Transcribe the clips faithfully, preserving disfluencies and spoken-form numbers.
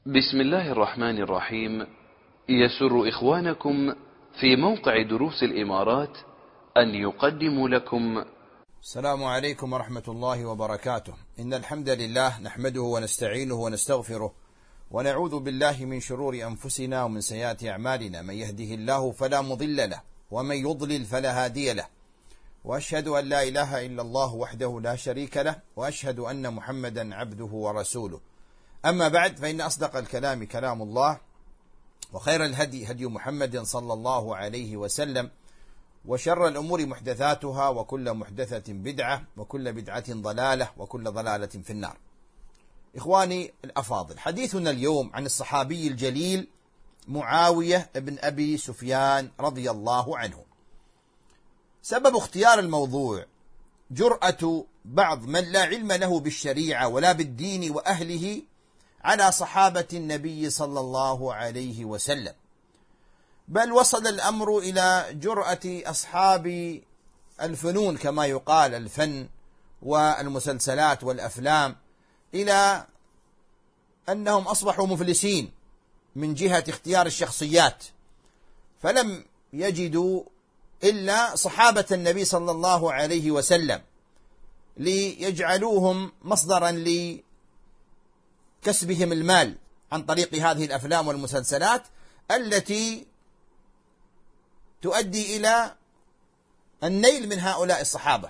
بسم الله الرحمن الرحيم. يسر إخوانكم في موقع دروس الإمارات أن يقدموا لكم السلام عليكم ورحمة الله وبركاته. إن الحمد لله نحمده ونستعينه ونستغفره ونعوذ بالله من شرور أنفسنا ومن سيئات أعمالنا، من يهده الله فلا مضل له ومن يضلل فلا هادي له، وأشهد أن لا إله إلا الله وحده لا شريك له، وأشهد أن محمدا عبده ورسوله. أما بعد، فإن أصدق الكلام كلام الله، وخير الهدي هدي محمد صلى الله عليه وسلم، وشر الأمور محدثاتها، وكل محدثة بدعة، وكل بدعة ضلالة، وكل ضلالة في النار. إخواني الأفاضل، حديثنا اليوم عن الصحابي الجليل معاوية بن أبي سفيان رضي الله عنه. سبب اختيار الموضوع جرأة بعض من لا علم له بالشريعة ولا بالدين وأهله على صحابة النبي صلى الله عليه وسلم، بل وصل الأمر إلى جرأة أصحاب الفنون كما يقال، الفن والمسلسلات والأفلام، إلى أنهم أصبحوا مفلسين من جهة اختيار الشخصيات، فلم يجدوا إلا صحابة النبي صلى الله عليه وسلم ليجعلوهم مصدرا لكسبهم المال عن طريق هذه الأفلام والمسلسلات التي تؤدي إلى النيل من هؤلاء الصحابة.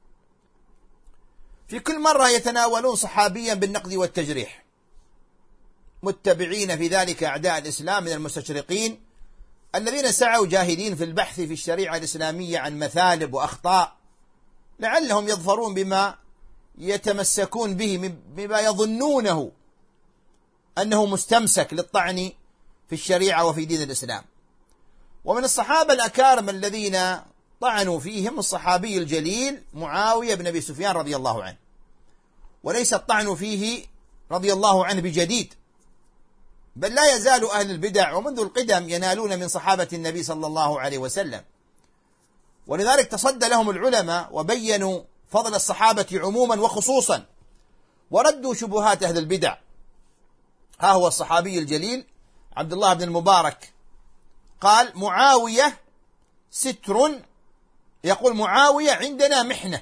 في كل مرة يتناولون صحابيا بالنقد والتجريح، متبعين في ذلك أعداء الإسلام من المستشرقين الذين سعوا جاهدين في البحث في الشريعة الإسلامية عن مثالب وأخطاء، لعلهم يظفرون بما يتمسكون به، بما يظنونه أنه مستمسك للطعن في الشريعة وفي دين الإسلام. ومن الصحابة الأكارم الذين طعنوا فيهم الصحابي الجليل معاوية بن أبي سفيان رضي الله عنه، وليس الطعن فيه رضي الله عنه بجديد، بل لا يزال أهل البدع ومنذ القدم ينالون من صحابة النبي صلى الله عليه وسلم، ولذلك تصدى لهم العلماء وبينوا فضل الصحابة عموما وخصوصا، وردوا شبهات أهل البدع. ها هو الصحابي الجليل عبد الله بن المبارك قال: معاوية ستر، يقول معاوية عندنا محنة،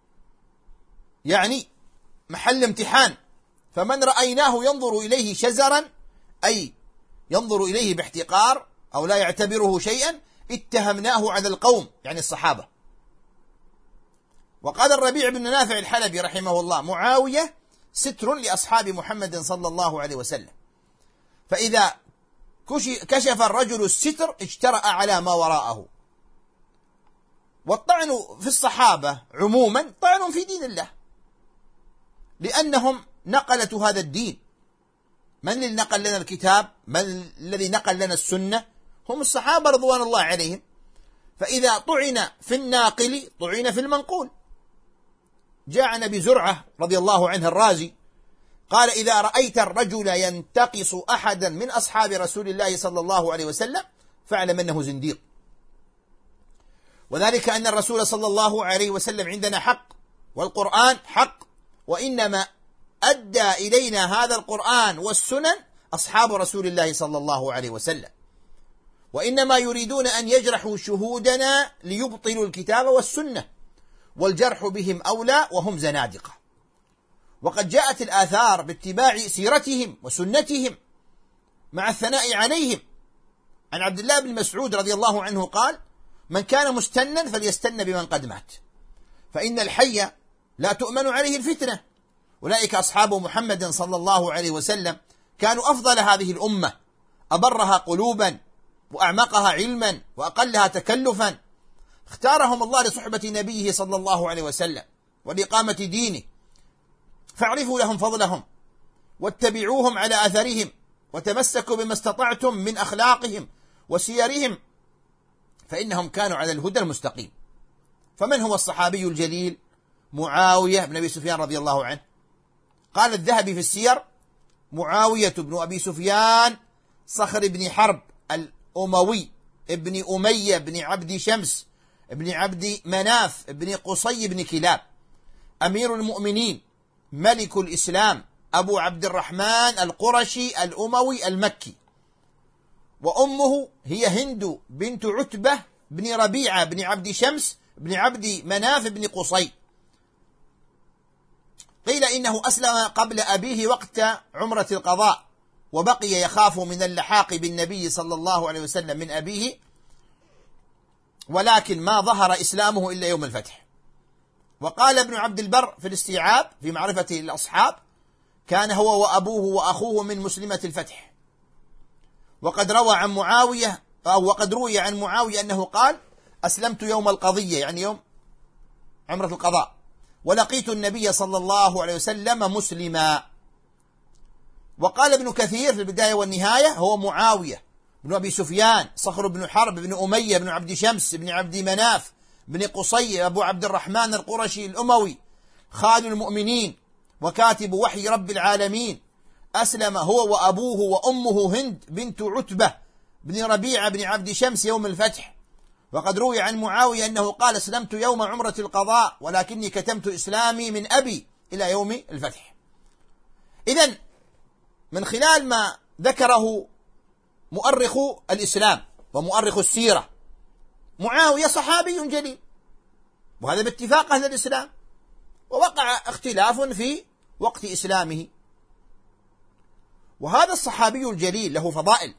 يعني محل امتحان، فمن رأيناه ينظر إليه شزرا، أي ينظر إليه باحتقار أو لا يعتبره شيئا، اتهمناه على القوم، يعني الصحابة. وقال الربيع بن نافع الحلبي رحمه الله: معاوية ستر لأصحاب محمد صلى الله عليه وسلم، فإذا كشف الرجل الستر اجترأ على ما وراءه. والطعن في الصحابة عموما طعن في دين الله، لأنهم نقلة هذا الدين. من الذي نقل لنا الكتاب؟ من الذي نقل لنا السنة؟ هم الصحابة رضوان الله عليهم. فإذا طعن في الناقل طعن في المنقول. جاء عن أبي زرعة رضي الله عنه الرازي قال: إذا رأيت الرجل ينتقص أحدا من أصحاب رسول الله صلى الله عليه وسلم فاعلم أنه زنديق. وذلك أن الرسول صلى الله عليه وسلم عندنا حق، والقرآن حق، وإنما أدى إلينا هذا القرآن والسنن أصحاب رسول الله صلى الله عليه وسلم، وإنما يريدون أن يجرحوا شهودنا ليبطلوا الكتاب والسنة، والجرح بهم أولى وهم زنادقة. وقد جاءت الآثار باتباع سيرتهم وسنتهم مع الثناء عليهم. عن عبد الله بن مسعود رضي الله عنه قال: من كان مستنا فليستن بمن قد مات، فإن الحي لا تؤمن عليه الفتنة. أولئك أصحاب محمد صلى الله عليه وسلم كانوا أفضل هذه الأمة، أبرها قلوبا وأعمقها علما وأقلها تكلفا. اختارهم الله لصحبة نبيه صلى الله عليه وسلم ولإقامة دينه، فاعرفوا لهم فضلهم واتبعوهم على أثرهم، وتمسكوا بما استطعتم من أخلاقهم وسيرهم، فإنهم كانوا على الهدى المستقيم. فمن هو الصحابي الجليل معاوية بن أبي سفيان رضي الله عنه؟ قال الذهبي في السير: معاوية بن أبي سفيان صخر بن حرب الأموي ابن أمية بن عبد شمس ابن عبد مناف ابن قصي بن كلاب، أمير المؤمنين، ملك الإسلام، أبو عبد الرحمن القرشي الأموي المكي، وأمه هي هند بنت عتبة بن ربيعة بن عبد شمس بن عبد مناف بن قصي. قيل إنه أسلم قبل أبيه وقت عمرة القضاء، وبقي يخاف من اللحاق بالنبي صلى الله عليه وسلم من أبيه، ولكن ما ظهر إسلامه إلا يوم الفتح. وقال ابن عبد البر في الاستيعاب في معرفة الأصحاب: كان هو وأبوه وأخوه من مسلمة الفتح. وقد روى عن معاوية أو وقد روي عن معاوية أنه قال: أسلمت يوم القضية، يعني يوم عمرة القضاء، ولقيت النبي صلى الله عليه وسلم مسلما. وقال ابن كثير في البداية والنهاية: هو معاوية بن أبي سفيان صخر بن حرب بن أمية بن عبد شمس بن عبد مناف بن قصي أبو عبد الرحمن القرشي الأموي، خال المؤمنين وكاتب وحي رب العالمين، أسلم هو وأبوه وأمه هند بنت عتبة بن ربيعة بن عبد شمس يوم الفتح. وقد روي عن معاوية أنه قال: أسلمت يوم عمرة القضاء، ولكني كتمت إسلامي من أبي إلى يوم الفتح. إذن من خلال ما ذكره مؤرخ الإسلام ومؤرخ السيرة، معاوية صحابي جليل، وهذا باتفاق أهل الإسلام، ووقع اختلاف في وقت إسلامه. وهذا الصحابي الجليل له فضائل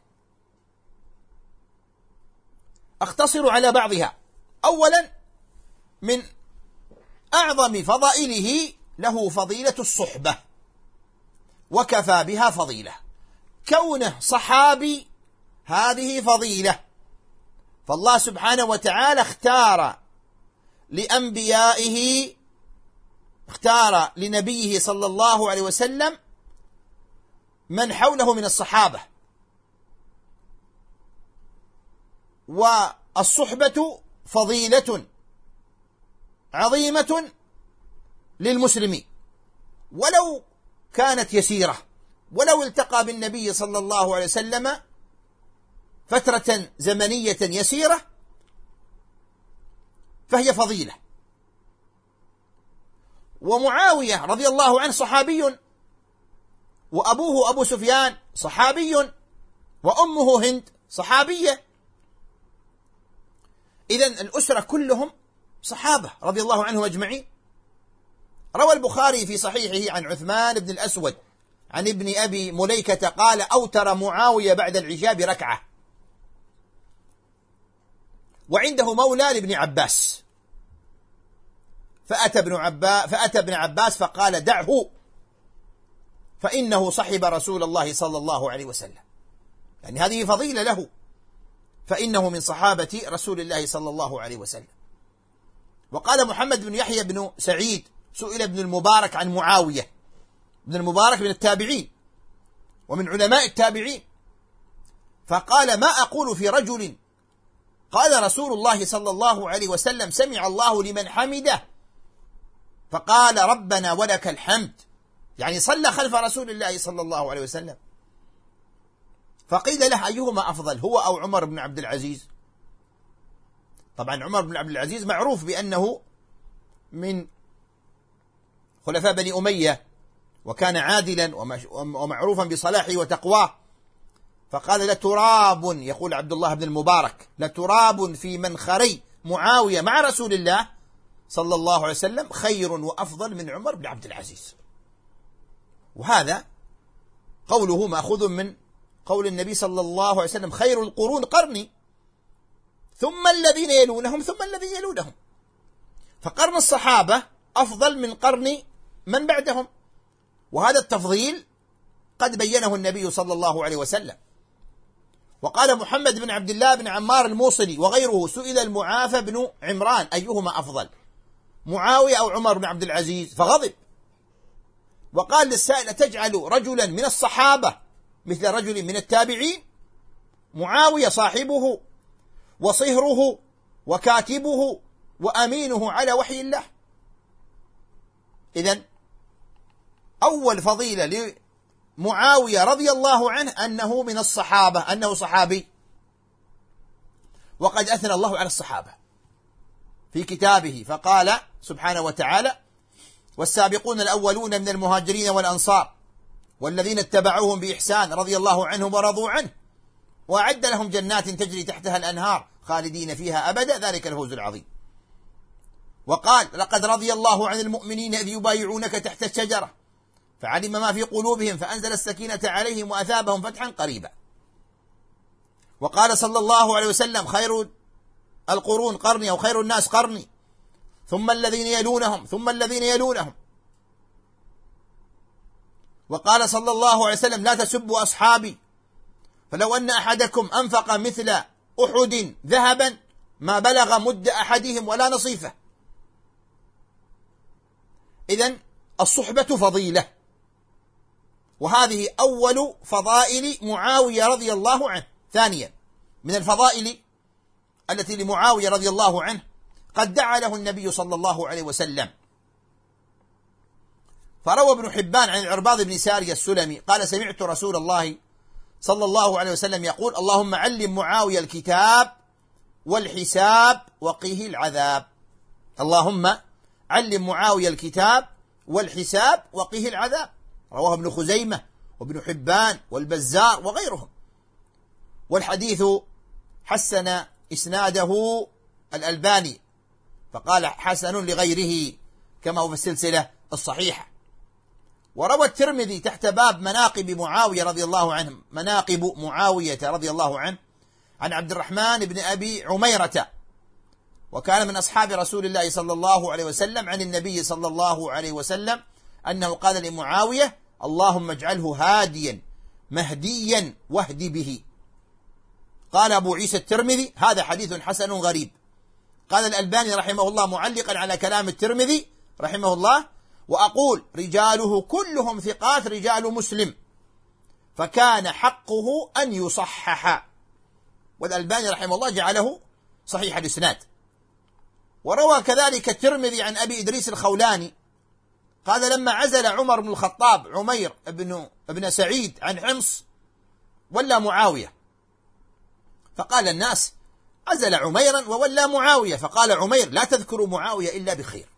أختصر على بعضها. أولا، من أعظم فضائله له فضيلة الصحبة، وكفى بها فضيلة. كونه صحابي هذه فضيلة، فالله سبحانه وتعالى اختار لأنبيائه اختار لنبيه صلى الله عليه وسلم من حوله من الصحابة. والصحبة فضيلة عظيمة للمسلمين، ولو كانت يسيرة، ولو التقى بالنبي صلى الله عليه وسلم فترة زمنية يسيرة فهي فضيلة. ومعاوية رضي الله عنه صحابي، وأبوه أبو سفيان صحابي، وأمه هند صحابية. إذن الأسرة كلهم صحابة رضي الله عنهم أجمعين. روى البخاري في صحيحه عن عثمان بن الأسود عن ابن أبي مليكة قال: أوتر معاوية بعد العشاء بركعة، وعنده مولى لابن عباس، فأتى ابن عباس فأتى ابن عباس فقال: دعه فإنه صحب رسول الله صلى الله عليه وسلم، يعني هذه فضيلة له، فإنه من صحابة رسول الله صلى الله عليه وسلم. وقال محمد بن يحيى بن سعيد: سئل ابن المبارك عن معاوية. ابن المبارك من التابعين ومن علماء التابعين، فقال: ما أقول في رجل قال رسول الله صلى الله عليه وسلم: سمع الله لمن حمده، فقال: ربنا ولك الحمد، يعني صلى خلف رسول الله صلى الله عليه وسلم. فقيل له: أيهما أفضل، هو أو عمر بن عبد العزيز؟ طبعا عمر بن عبد العزيز معروف بأنه من خلفاء بني أمية، وكان عادلا ومعروفا بصلاحه وتقواه. فقال: لتراب، يقول عبد الله بن المبارك، لتراب في منخري معاوية مع رسول الله صلى الله عليه وسلم خير وأفضل من عمر بن عبد العزيز. وهذا قوله مأخوذ من قول النبي صلى الله عليه وسلم: خير القرون قرني ثم الذين يلونهم ثم الذين يلونهم. فقرن الصحابة أفضل من قرن من بعدهم، وهذا التفضيل قد بينه النبي صلى الله عليه وسلم. وقال محمد بن عبد الله بن عمار الموصلي وغيره: سئل المعافى بن عمران: أيهما أفضل، معاوية أو عمر بن عبد العزيز؟ فغضب، وقال للسائل: تجعل رجلا من الصحابة مثل رجل من التابعين؟ معاوية صاحبه وصهره وكاتبه وأمينه على وحي الله. إذن أول فضيلة لمعاوية رضي الله عنه أنه من الصحابة، أنه صحابي. وقد أثنى الله على الصحابة في كتابه فقال سبحانه وتعالى: والسابقون الأولون من المهاجرين والأنصار والذين اتبعوهم بإحسان رضي الله عنهم ورضوا عنه وأعد لهم جنات تجري تحتها الأنهار خالدين فيها أبدا ذلك الفوز العظيم. وقال لقد رضي الله عن المؤمنين إذ يبايعونك تحت الشجرة فعلم ما في قلوبهم فأنزل السكينة عليهم وأثابهم فتحا قريبا. وقال صلى الله عليه وسلم خير القرون قرني أو خير الناس قرني ثم الذين يلونهم ثم الذين يلونهم. وقال صلى الله عليه وسلم لا تسبوا أصحابي فلو أن أحدكم أنفق مثل أحد ذهبا ما بلغ مد أحدهم ولا نصيفه. إذن الصحبة فضيلة، وهذه أول فضائل معاوية رضي الله عنه. ثانيا من الفضائل التي لمعاوية رضي الله عنه قد دعا له النبي صلى الله عليه وسلم، فروى ابن حبان عن العرباض بن سارية السلمي قال سمعت رسول الله صلى الله عليه وسلم يقول اللهم علم معاوية الكتاب والحساب وقيه العذاب. اللهم علم معاوية الكتاب والحساب وقيه العذاب. رواه ابن خزيمة وابن حبان والبزار وغيرهم، والحديث حسن إسناده الألباني فقال حسن لغيره كما هو في السلسلة الصحيحة. وروى الترمذي تحت باب مناقب معاوية رضي الله عنه مناقب معاوية رضي الله عنه عن عبد الرحمن بن أبي عميرة وكان من أصحاب رسول الله صلى الله عليه وسلم عن النبي صلى الله عليه وسلم أنه قال لمعاوية اللهم اجعله هاديا مهديا واهد به. قال أبو عيسى الترمذي هذا حديث حسن غريب. قال الألباني رحمه الله معلقا على كلام الترمذي رحمه الله وأقول رجاله كلهم ثقات رجال مسلم فكان حقه أن يصحح، والألباني رحمه الله جعله صحيح الإسناد. وروى كذلك الترمذي عن أبي إدريس الخولاني قال لما عزل عمر بن الخطاب عمير بن, ابن سعيد عن حمص ولا معاوية، فقال الناس عزل عميرا وولى معاوية، فقال عمير لا تذكروا معاوية إلا بخير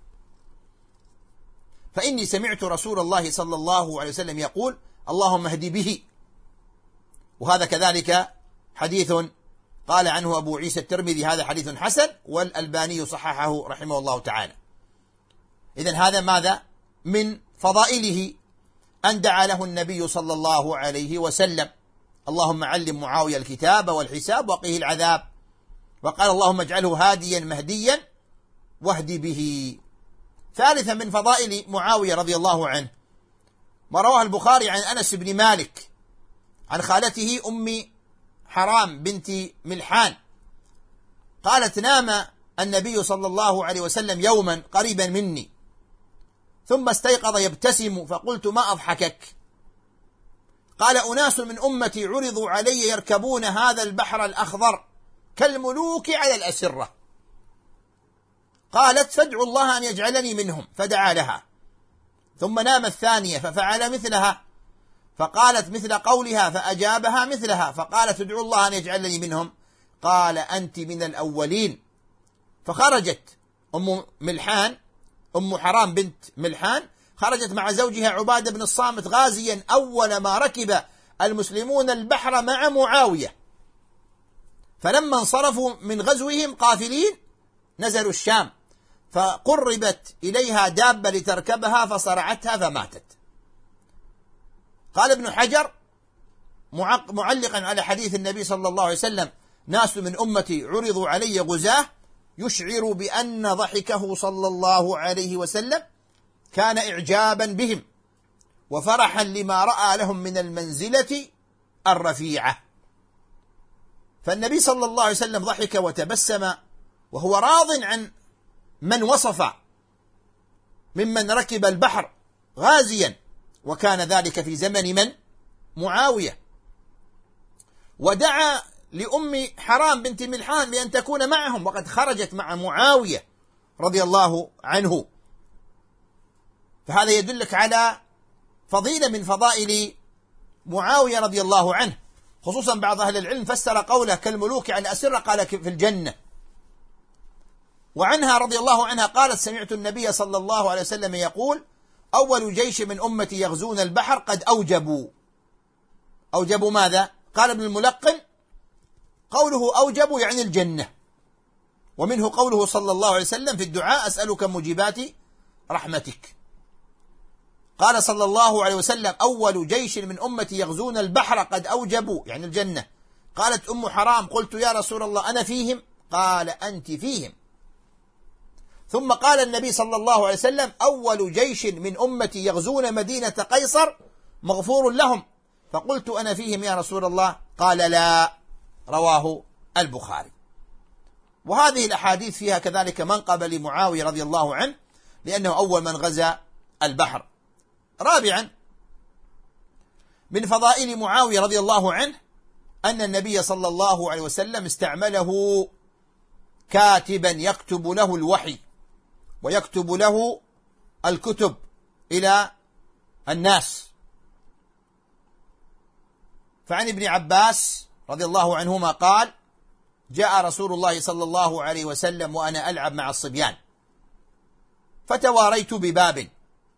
فإني سمعت رسول الله صلى الله عليه وسلم يقول اللهم اهد به. وهذا كذلك حديث قال عنه أبو عيسى الترمذي هذا حديث حسن والألباني صححه رحمه الله تعالى. إذن هذا ماذا من فضائله أن دعا له النبي صلى الله عليه وسلم اللهم علم معاوية الكتاب والحساب وقيه العذاب. وقال اللهم اجعله هاديا مهديا واهد به. ثالثا من فضائل معاوية رضي الله عنه ما رواه البخاري عن أنس بن مالك عن خالته أم حرام بنت ملحان قالت نام النبي صلى الله عليه وسلم يوما قريبا مني ثم استيقظ يبتسم فقلت ما أضحكك؟ قال أناس من أمتي عرضوا علي يركبون هذا البحر الأخضر كالملوك على الأسرة. قالت فادعوا الله أن يجعلني منهم فدعا لها ثم نام الثانية ففعل مثلها فقالت مثل قولها فأجابها مثلها فقالت ادعوا الله أن يجعلني منهم قال أنت من الأولين. فخرجت أم ملحان أم حرام بنت ملحان خرجت مع زوجها عبادة بن الصامت غازيا أول ما ركب المسلمون البحر مع معاوية، فلما انصرفوا من غزوهم قافلين نزلوا الشام فقربت إليها دابة لتركبها فصرعتها فماتت. قال ابن حجر معلقا على حديث النبي صلى الله عليه وسلم ناس من أمتي عرضوا علي غزاة يشعر بأن ضحكه صلى الله عليه وسلم كان إعجابا بهم وفرحا لما رأى لهم من المنزلة الرفيعة. فالنبي صلى الله عليه وسلم ضحك وتبسم وهو راض عن من وصف ممن ركب البحر غازيا، وكان ذلك في زمن من؟ معاوية. ودعا لأم حرام بنت ملحان بأن تكون معهم وقد خرجت مع معاوية رضي الله عنه. فهذا يدلك على فضيلة من فضائل معاوية رضي الله عنه، خصوصا بعض أهل العلم فسر قوله كالملوك على الأسرة قال في الجنة. وعنها رضي الله عنها قالت سمعت النبي صلى الله عليه وسلم يقول أول جيش من أمتي يغزون البحر قد أوجبوا. أوجبوا ماذا؟ قال ابن الملقن قوله أوجبوا يعني الجنة، ومنه قوله صلى الله عليه وسلم في الدعاء أسألك موجبات رحمتك. قال صلى الله عليه وسلم أول جيش من أمتي يغزون البحر قد أوجبوا يعني الجنة. قالت أم حرام قلت يا رسول الله أنا فيهم؟ قال أنت فيهم. ثم قال النبي صلى الله عليه وسلم أول جيش من أمتي يغزون مدينة قيصر مغفور لهم، فقلت أنا فيهم يا رسول الله؟ قال لا. رواه البخاري. وهذه الأحاديث فيها كذلك منقبة لمعاوية رضي الله عنه لأنه أول من غزا البحر. رابعا من فضائل معاوية رضي الله عنه أن النبي صلى الله عليه وسلم استعمله كاتبا يكتب له الوحي ويكتب له الكتب إلى الناس. فعن ابن عباس رضي الله عنهما قال جاء رسول الله صلى الله عليه وسلم وأنا ألعب مع الصبيان فتواريت بباب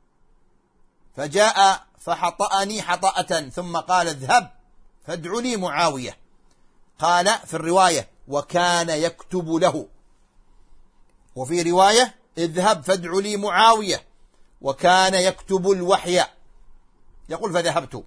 فجاء فحطأني حطأة ثم قال اذهب فادع لي معاوية. قال في الرواية وكان يكتب له، وفي رواية اذهب فادع لي معاوية وكان يكتب الوحي. يقول فذهبت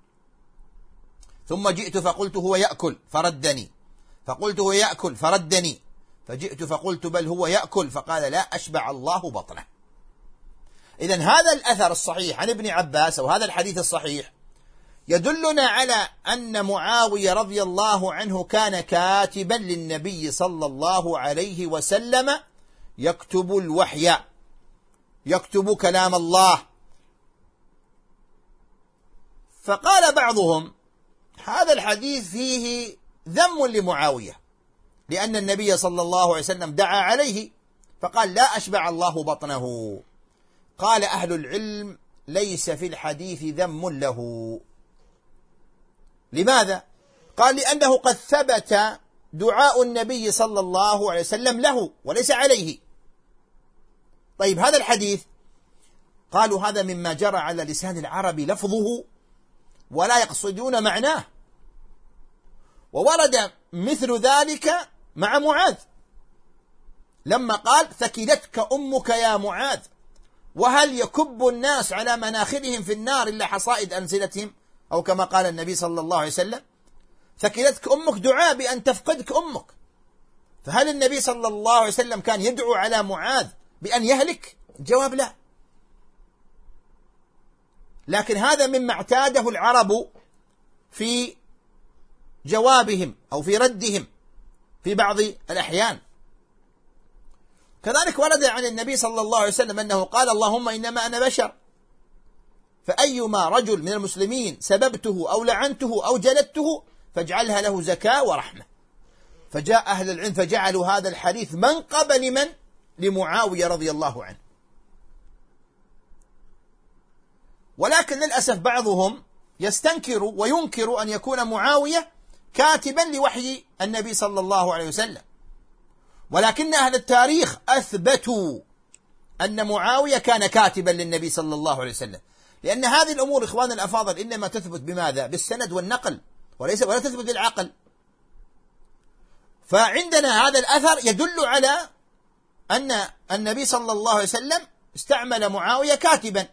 ثم جئت فقلت هو يأكل فردني، فقلت هو يأكل فردني، فجئت فقلت بل هو يأكل، فقال لا أشبع الله بطنه. إذن هذا الأثر الصحيح عن ابن عباس أو هذا الحديث الصحيح يدلنا على أن معاوية رضي الله عنه كان كاتبا للنبي صلى الله عليه وسلم يكتب الوحي، يكتب كلام الله. فقال بعضهم هذا الحديث فيه ذم لمعاوية لأن النبي صلى الله عليه وسلم دعا عليه فقال لا أشبع الله بطنه. قال أهل العلم ليس في الحديث ذم له. لماذا؟ قال لأنه قد ثبت دعاء النبي صلى الله عليه وسلم له وليس عليه. طيب هذا الحديث قالوا هذا مما جرى على لسان العرب لفظه ولا يقصدون معناه، وورد مثل ذلك مع معاذ لما قال ثكلتك أمك يا معاذ، وهل يكب الناس على مناخرهم في النار إلا حصائد أنزلتهم، أو كما قال النبي صلى الله عليه وسلم ثكلتك أمك دعاء بأن تفقدك أمك. فهل النبي صلى الله عليه وسلم كان يدعو على معاذ بأن يهلك؟ الجواب لا. لكن هذا مما اعتاده العرب في جوابهم أو في ردهم في بعض الأحيان. كذلك ورد عن النبي صلى الله عليه وسلم أنه قال اللهم إنما أنا بشر، فأيما رجل من المسلمين سببته أو لعنته أو جلدته فاجعلها له زكاة ورحمة. فجاء أهل العلم فجعلوا هذا الحديث منقبا لمن؟ لمعاوية رضي الله عنه. ولكن للأسف بعضهم يستنكر وينكر أن يكون معاوية كاتبا لوحي النبي صلى الله عليه وسلم، ولكن أهل التاريخ أثبتوا أن معاوية كان كاتبا للنبي صلى الله عليه وسلم، لأن هذه الأمور إخوان الأفاضل إنما تثبت بماذا؟ بالسند والنقل، وليس ولا تثبت بالعقل. فعندنا هذا الأثر يدل على أن النبي صلى الله عليه وسلم استعمل معاوية كاتبا.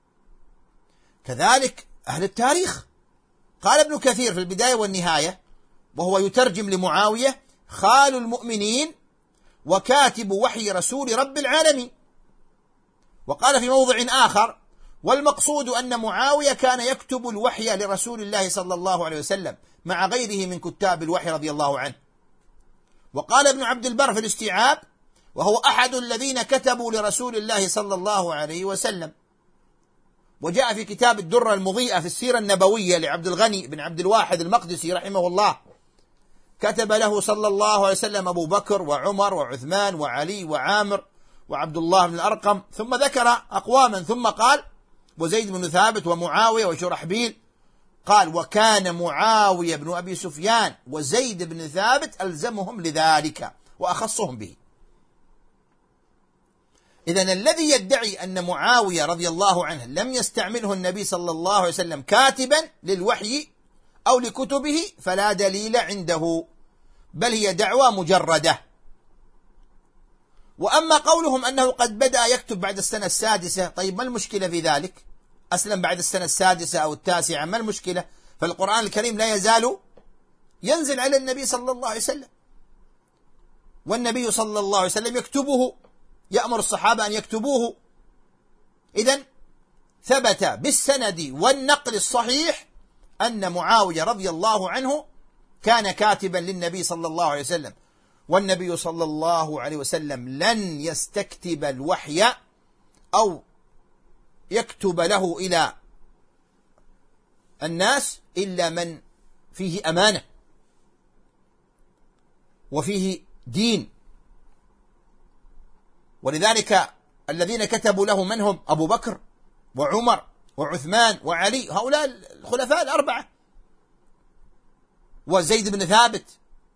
كذلك أهل التاريخ قال ابن كثير في البداية والنهاية وهو يترجم لمعاوية خال المؤمنين وكاتب وحي رسول رب العالمين. وقال في موضع آخر والمقصود أن معاوية كان يكتب الوحي لرسول الله صلى الله عليه وسلم مع غيره من كتاب الوحي رضي الله عنه. وقال ابن عبد البر في الاستيعاب وهو أحد الذين كتبوا لرسول الله صلى الله عليه وسلم. وجاء في كتاب الدرة المضيئة في السيرة النبوية لعبد الغني بن عبد الواحد المقدسي رحمه الله كتب له صلى الله عليه وسلم أبو بكر وعمر وعثمان وعلي وعامر وعبد الله بن الأرقم، ثم ذكر أقواما ثم قال وزيد بن ثابت ومعاوية وشرحبيل. قال وكان معاوية بن أبي سفيان وزيد بن ثابت ألزمهم لذلك وأخصهم به. إذن الذي يدعي أن معاوية رضي الله عنه لم يستعمله النبي صلى الله عليه وسلم كاتبا للوحي أو لكتبه فلا دليل عنده، بل هي دعوى مجردة. وأما قولهم أنه قد بدأ يكتب بعد السنة السادسة، طيب ما المشكلة في ذلك؟ أسلم بعد السنة السادسة أو التاسعة، ما المشكلة؟ فالقرآن الكريم لا يزال ينزل على النبي صلى الله عليه وسلم، والنبي صلى الله عليه وسلم يكتبه، يأمر الصحابة أن يكتبوه. إذن ثبت بالسند والنقل الصحيح أن معاوية رضي الله عنه كان كاتبا للنبي صلى الله عليه وسلم، والنبي صلى الله عليه وسلم لن يستكتب الوحي أو يكتب له إلى الناس إلا من فيه أمانة وفيه دين. ولذلك الذين كتبوا له من هم؟ أبو بكر وعمر وعثمان وعلي، هؤلاء الخلفاء الأربعة، وزيد بن ثابت،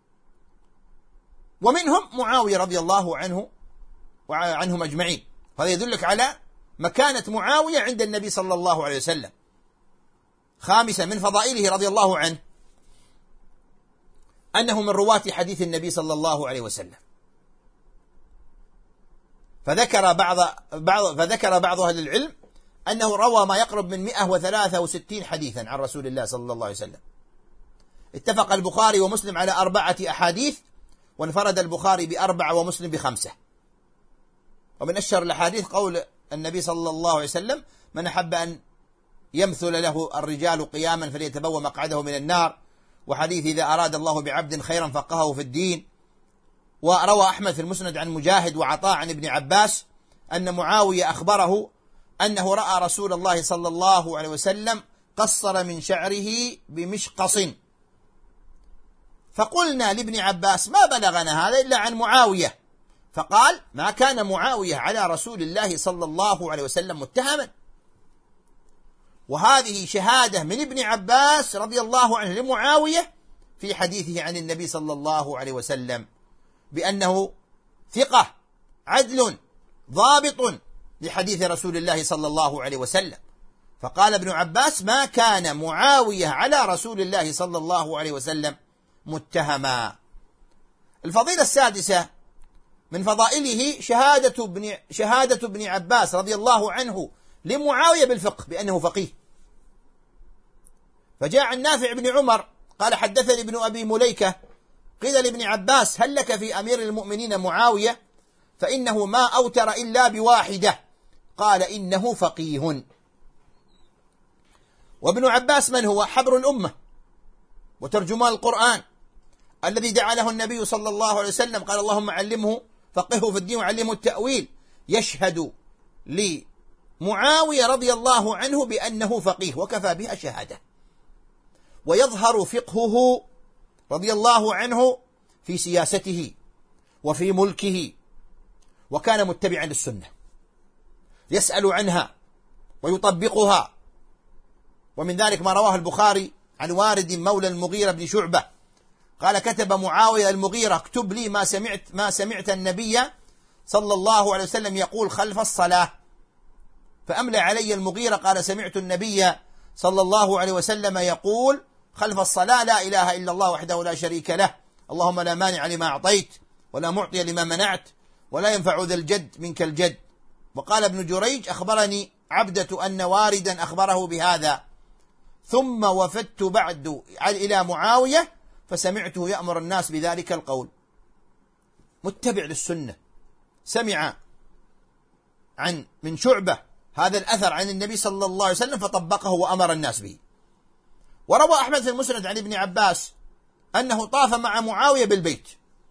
ومنهم معاوية رضي الله عنه وعنهم أجمعين. هذا يدلك على مكانة معاوية عند النبي صلى الله عليه وسلم. خامسا من فضائله رضي الله عنه أنه من رواة حديث النبي صلى الله عليه وسلم، فذكر بعض بعض فذكر بعض أهل العلم أنه روى ما يقرب من مئة وثلاثة وستين حديثا عن رسول الله صلى الله عليه وسلم. اتفق البخاري ومسلم على أربعة أحاديث، وانفرد البخاري بأربعة ومسلم بخمسة. ومن أشهر الأحاديث قول النبي صلى الله عليه وسلم: من أحب أن يمثل له الرجال قياما فليتبوأ مقعده من النار، وحديث إذا أراد الله بعبد خيرا فقهه في الدين. وروى أحمد في المسند عن مجاهد وعطاء عن ابن عباس أن معاوية أخبره أنه رأى رسول الله صلى الله عليه وسلم قصر من شعره بمشقص، فقلنا لابن عباس: ما بلغنا هذا إلا عن معاوية، فقال: ما كان معاوية على رسول الله صلى الله عليه وسلم متهما. وهذه شهادة من ابن عباس رضي الله عنه لمعاوية في حديثه عن النبي صلى الله عليه وسلم بأنه ثقة عدل ضابط لحديث رسول الله صلى الله عليه وسلم. فقال ابن عباس: ما كان معاوية على رسول الله صلى الله عليه وسلم متهما. الفضيلة السادسة من فضائله شهادة ابن شهادة ابن عباس رضي الله عنه لمعاوية بالفقه بأنه فقيه. فجاء عن نافع بن عمر قال: حدثني ابن أبي مليكة قيل لابن عباس: هل لك في أمير المؤمنين معاوية؟ فإنه ما أوتر إلا بواحدة. قال: إنه فقيه. وابن عباس من هو؟ حبر الأمة وترجمان القرآن الذي دعا له النبي صلى الله عليه وسلم، قال: اللهم علمه فقهه في الدين وعلمه التأويل. يشهد لمعاوية رضي الله عنه بأنه فقيه، وكفى بها شهادة. ويظهر فقهه رضي الله عنه في سياسته وفي ملكه، وكان متبعا للسنة يسأل عنها ويطبقها. ومن ذلك ما رواه البخاري عن وارد مولى المغيرة بن شعبة قال: كتب معاوية المغيرة: اكتب لي ما سمعت ما سمعت النبي صلى الله عليه وسلم يقول خلف الصلاة. فأملى علي المغيرة قال: سمعت النبي صلى الله عليه وسلم يقول خلف الصلاة: لا إله إلا الله وحده لا شريك له، اللهم لا مانع لما أعطيت ولا معطي لما منعت ولا ينفع ذا الجد منك الجد. وقال ابن جريج: أخبرني عبدة أن واردا أخبره بهذا، ثم وفدت بعد إلى معاوية فسمعته يأمر الناس بذلك القول. متبع للسنة، سمع عن من شعبة هذا الأثر عن النبي صلى الله عليه وسلم فطبقه وأمر الناس به. وروى أحمد في المسند عن ابن عباس أنه طاف مع معاوية بالبيت،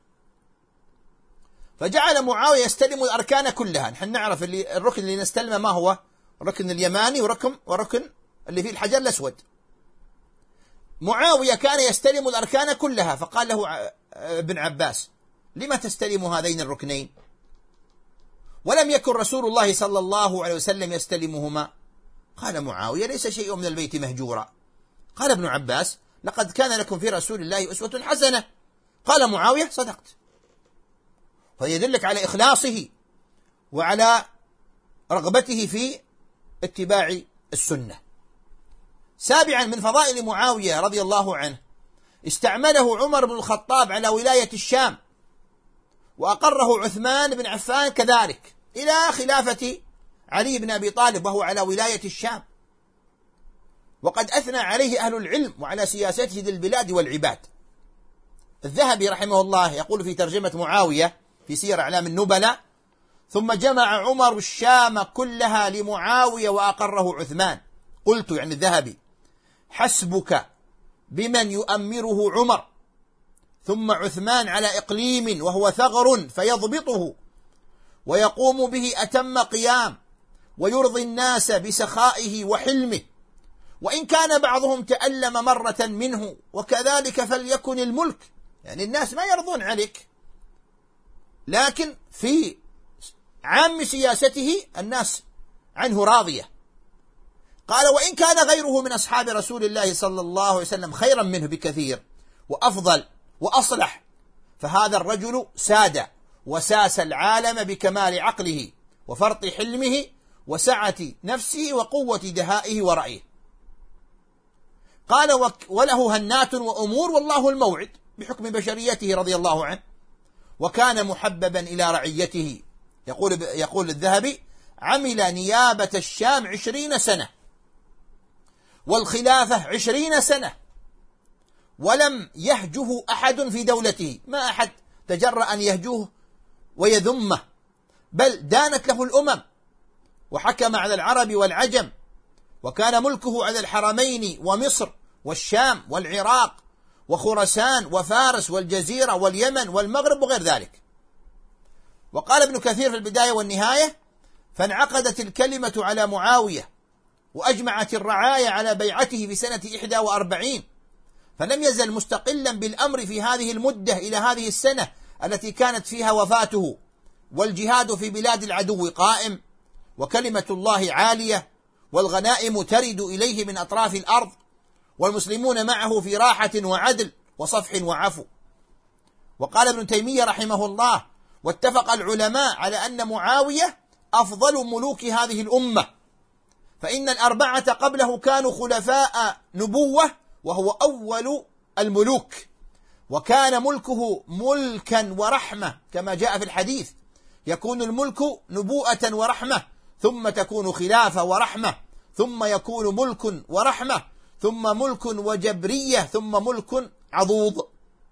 فجعل معاوية يستلم الأركان كلها. نحن نعرف اللي الركن اللي نستلمه ما هو؟ الركن اليماني وركن وركن اللي فيه الحجر الأسود. معاوية كان يستلم الأركان كلها، فقال له ابن عباس: لما تستلم هذين الركنين ولم يكن رسول الله صلى الله عليه وسلم يستلمهما؟ قال معاوية: ليس شيء من البيت مهجورا. قال ابن عباس: لقد كان لكم في رسول الله أسوة حسنة. قال معاوية: صدقت. فيدلك على إخلاصه وعلى رغبته في اتباع السنة. سابعا من فضائل معاوية رضي الله عنه، استعمله عمر بن الخطاب على ولاية الشام، وأقره عثمان بن عفان كذلك إلى خلافة علي بن أبي طالب وهو على ولاية الشام، وقد أثنى عليه أهل العلم وعلى سياسته للبلاد والعباد. الذهبي رحمه الله يقول في ترجمة معاوية في سير أعلام النبلاء: ثم جمع عمر الشام كلها لمعاوية وأقره عثمان. قلت يعني الذهبي: حسبك بمن يؤمره عمر، ثم عثمان على إقليم وهو ثغر فيضبطه ويقوم به أتم قيام، ويرضي الناس بسخائه وحلمه، وإن كان بعضهم تألم مرة منه، وكذلك فليكن الملك. يعني الناس ما يرضون عليك، لكن في عام سياسته الناس عنه راضية. قال: وإن كان غيره من أصحاب رسول الله صلى الله عليه وسلم خيرا منه بكثير وأفضل وأصلح، فهذا الرجل ساد وساس العالم بكمال عقله وفرط حلمه وسعة نفسه وقوة دهائه ورأيه. قال: وله هنات وأمور والله الموعد بحكم بشريته رضي الله عنه، وكان محببا إلى رعيته. يقول, يقول الذهبي: عمل نيابة الشام عشرين سنة والخلافة عشرين سنة، ولم يهجه أحد في دولته، ما أحد تجرأ أن يهجوه ويذمه، بل دانت له الأمم، وحكم على العرب والعجم، وكان ملكه على الحرمين ومصر والشام والعراق وخراسان وفارس والجزيرة واليمن والمغرب وغير ذلك. وقال ابن كثير في البداية والنهاية: فانعقدت الكلمة على معاوية، وأجمعت الرعاية على بيعته في سنة إحدى وأربعين، فلم يزل مستقلا بالأمر في هذه المدة إلى هذه السنة التي كانت فيها وفاته، والجهاد في بلاد العدو قائم، وكلمة الله عالية، والغنائم ترد إليه من أطراف الأرض، والمسلمون معه في راحة وعدل وصفح وعفو. وقال ابن تيمية رحمه الله: واتفق العلماء على أن معاوية أفضل ملوك هذه الأمة، فإن الأربعة قبله كانوا خلفاء نبوة وهو أول الملوك، وكان ملكه ملكا ورحمة كما جاء في الحديث: يكون الملك نبوءة ورحمة، ثم تكون خلافة ورحمة، ثم يكون ملك ورحمة، ثم ملك وجبرية، ثم ملك عضوض.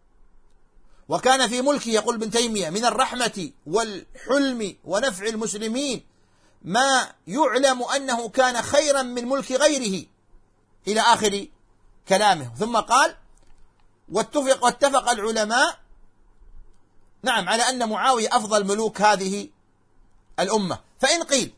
وكان في ملكه، يقول ابن تيمية، من الرحمة والحلم ونفع المسلمين ما يعلم أنه كان خيرا من ملك غيره، إلى آخر كلامه. ثم قال: واتفق, واتفق العلماء نعم على أن معاوية أفضل ملوك هذه الأمة. فإن قيل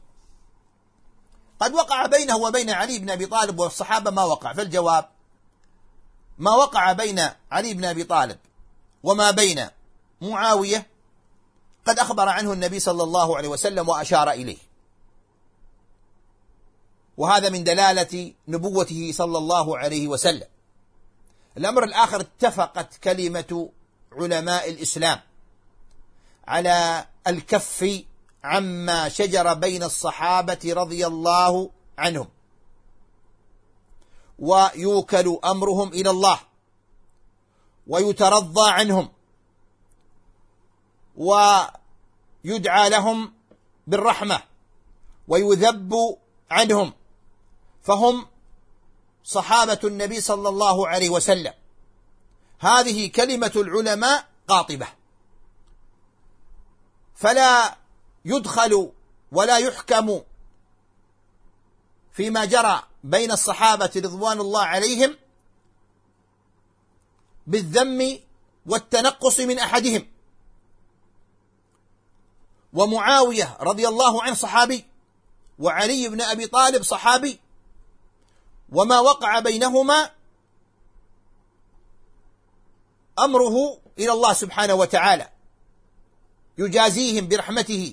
قد وقع بينه وبين علي بن أبي طالب والصحابة ما وقع، فالجواب: ما وقع بين علي بن أبي طالب وما بين معاوية قد أخبر عنه النبي صلى الله عليه وسلم وأشار إليه، وهذا من دلالة نبوته صلى الله عليه وسلم. الأمر الآخر: اتفقت كلمة علماء الإسلام على الكف عما شجر بين الصحابة رضي الله عنهم، ويوكل أمرهم إلى الله، ويترضى عنهم، ويدعى لهم بالرحمة، ويذب عنهم، فهم صحابة النبي صلى الله عليه وسلم. هذه كلمة العلماء قاطبة، فلا يدخل ولا يحكم فيما جرى بين الصحابة رضوان الله عليهم بالذم والتنقص من أحدهم. ومعاوية رضي الله عنه صحابي، وعلي بن أبي طالب صحابي، وما وقع بينهما أمره إلى الله سبحانه وتعالى، يجازيهم برحمته.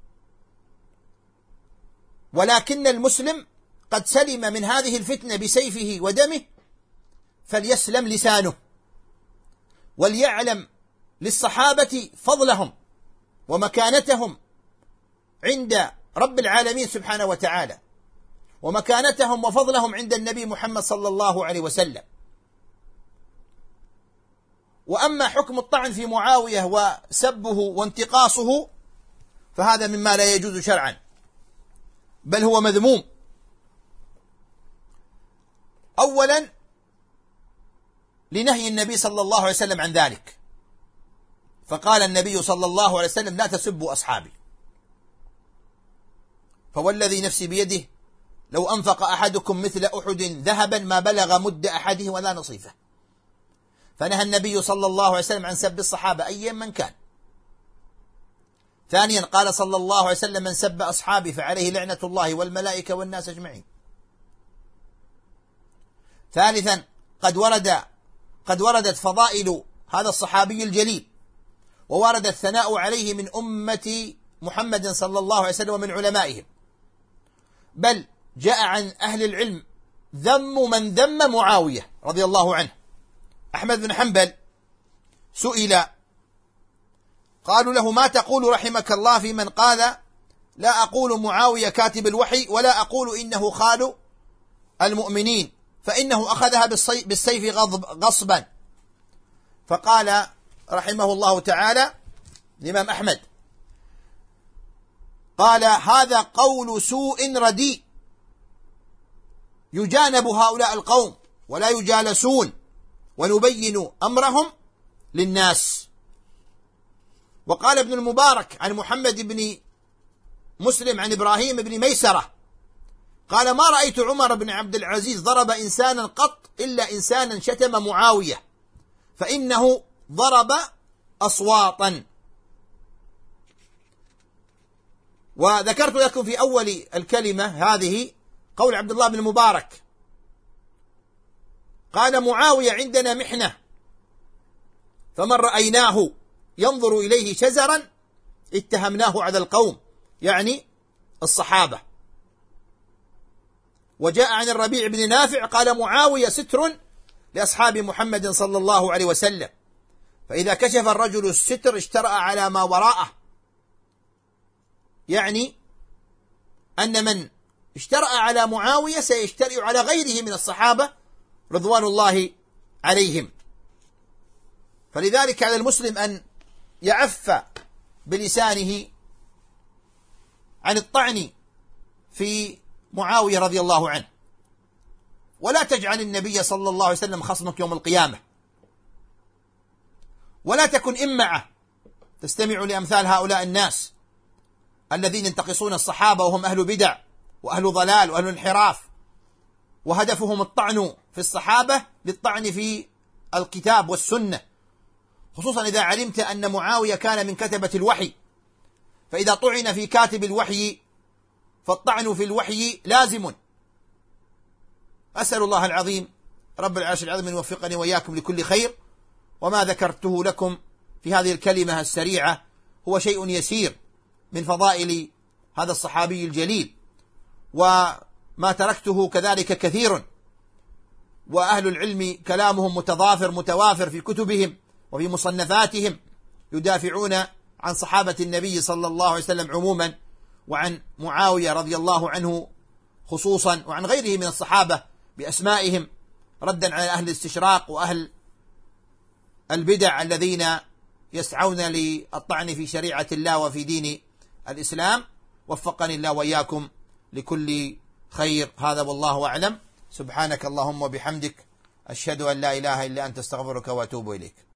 ولكن المسلم قد سلم من هذه الفتنة بسيفه ودمه، فليسلم لسانه، وليعلم للصحابة فضلهم ومكانتهم عند رب العالمين سبحانه وتعالى، ومكانتهم وفضلهم عند النبي محمد صلى الله عليه وسلم. وأما حكم الطعن في معاوية وسبه وانتقاصه فهذا مما لا يجوز شرعا، بل هو مذموم. أولا لنهي النبي صلى الله عليه وسلم عن ذلك، فقال النبي صلى الله عليه وسلم: لا تسبوا أصحابي، فوالذي نفسي بيده لو أنفق أحدكم مثل أحد ذهبا ما بلغ مد أحده ولا نصيفه. فنهى النبي صلى الله عليه وسلم عن سب الصحابة أيا من كان. ثانيا قال صلى الله عليه وسلم: من سب أصحابي فعليه لعنة الله والملائكة والناس أجمعين. ثالثا قد ورد قد وردت فضائل هذا الصحابي الجليل، وورد الثناء عليه من أمة محمد صلى الله عليه وسلم ومن علمائهم، بل جاء عن أهل العلم ذم من ذم معاوية رضي الله عنه. أحمد بن حنبل سئل، قالوا له: ما تقول رحمك الله في من قال لا أقول معاوية كاتب الوحي ولا أقول إنه خال المؤمنين فإنه أخذها بالسيف غصبا؟ فقال رحمه الله تعالى الإمام أحمد، قال: هذا قول سوء رديء يجانب هؤلاء القوم ولا يجالسون، ونبين أمرهم للناس. وقال ابن المبارك عن محمد بن مسلم عن إبراهيم بن ميسرة قال: ما رأيت عمر بن عبد العزيز ضرب إنسانا قط إلا إنسانا شتم معاوية فإنه ضرب أصواتا. وذكرت لكم في أول الكلمة هذه قول عبد الله بن المبارك، قال: معاوية عندنا محنة، فمن رأيناه ينظر إليه شزرا اتهمناه على القوم، يعني الصحابة. وجاء عن الربيع بن نافع قال: معاوية ستر لأصحاب محمد صلى الله عليه وسلم، فإذا كشف الرجل الستر اشترأ على ما وراءه، يعني أن من اشترأ على معاوية سيشترئ على غيره من الصحابة رضوان الله عليهم. فلذلك على المسلم أن يعف بلسانه عن الطعن في معاوية رضي الله عنه، ولا تجعل النبي صلى الله عليه وسلم خصمك يوم القيامة، ولا تكن إمعة تستمع لأمثال هؤلاء الناس الذين ينتقصون الصحابة وهم أهل بدع وأهل ضلال وأهل انحراف، وهدفهم الطعن في الصحابة للطعن في الكتاب والسنة، خصوصا إذا علمت أن معاوية كان من كتبة الوحي، فإذا طعن في كاتب الوحي فالطعن في الوحي لازم. أسأل الله العظيم رب العرش العظيم أن يوفقني وإياكم لكل خير. وما ذكرته لكم في هذه الكلمة السريعة هو شيء يسير من فضائل هذا الصحابي الجليل، وما تركته كذلك كثير، وأهل العلم كلامهم متضافر متوافر في كتبهم وفي مصنفاتهم، يدافعون عن صحابة النبي صلى الله عليه وسلم عموما، وعن معاوية رضي الله عنه خصوصا، وعن غيره من الصحابة بأسمائهم، ردا على أهل الاستشراق وأهل البدع الذين يسعون للطعن في شريعة الله وفي دين الإسلام. وفقني الله وإياكم لكل خير. هذا والله أعلم. سبحانك اللهم وبحمدك، أشهد أن لا إله إلا أنت، استغفرك وأتوب إليك.